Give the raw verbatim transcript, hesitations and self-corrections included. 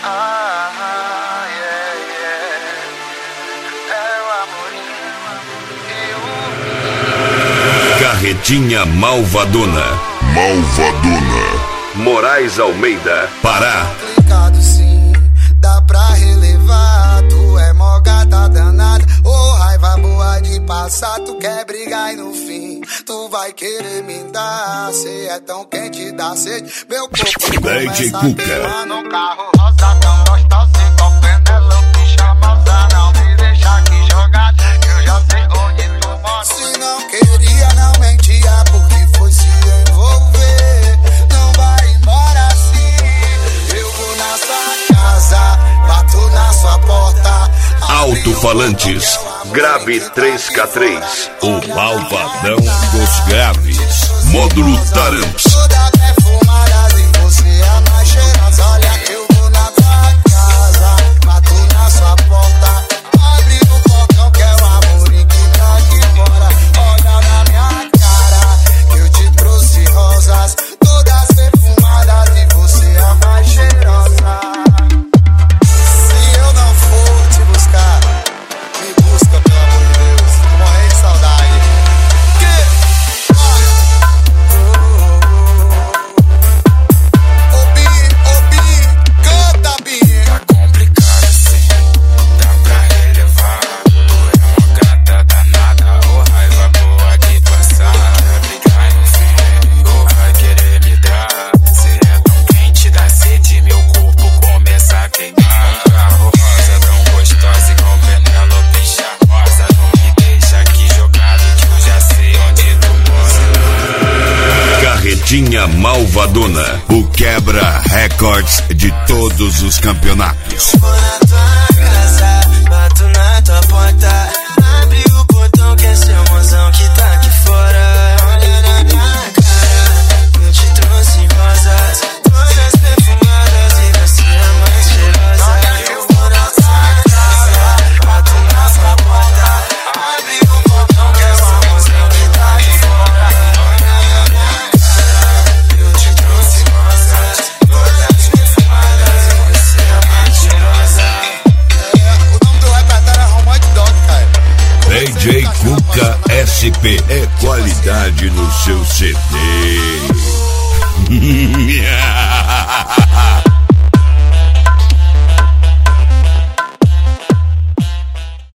Ah, yeah, yeah. É o amorinho e o... Carretinha Malvadona. Malvadona. Moraes Almeida, Pará. Complicado sim, dá pra relevar. Tu é mó gata danada, ô oh, raiva boa de passar. Tu quer brigar e no fim tu vai querer me dar. Cê é tão quente, dá sede. Meu corpo D J começa a Cuca. queimar no carro rosa tão gostosa igual Penelope charmosa. Não me deixa aqui jogado, eu já sei onde tu mora. Se não queria, não mentia, porque foi se envolver. Não vai embora assim. Eu vou na sua casa, bato na sua porta. Alto-falantes, grave três K três. O malvadão dos graves. Módulo Tarams. Toda perfumada e você é a mais cheirosa. Olha que eu vou na tua casa, bato na sua porta. Abre o portão que é o amor e que tá aqui fora. Olha na minha cara que eu te trouxe rosas. Todas perfumadas e você é a mais cheirosa. Se eu não for te buscar, me busca pelo amor de Deus. Tô morrendo de saudade. Que? Ô Bi, ô Bi, canta Bi. Tá complicado assim, dá pra relevar. Tu é uma gata danada, ô raiva boa de passar. Brigar no fim, ou vai querer me dar. Cê é tão quente, dá sede, meu corpo começa a queimar. Um carro rosa tão gostosa igual Penelope charmosa. Não me deixa aqui jogado que eu já sei onde tu mora. Carretinha Malvadona, o quebra recordes de todos os campeonatos. Vou na tua casa, bato na tua porta. Abre o portão que é seu mozão que tá aqui fora. Olha na minha cara, eu te trouxe rosas. Todas perfumadas e você é a mais cheirosa. Eu vou na tua casa, bato na sua porta. Abre o portão que é seu mozão que tá aqui fora. Olha na minha cara, eu te trouxe rosas. Todas perfumadas e você é a mais cheirosa. O nome do repertório é Romance Dog, cara. D J Cuca S P é qualidade no seu C D.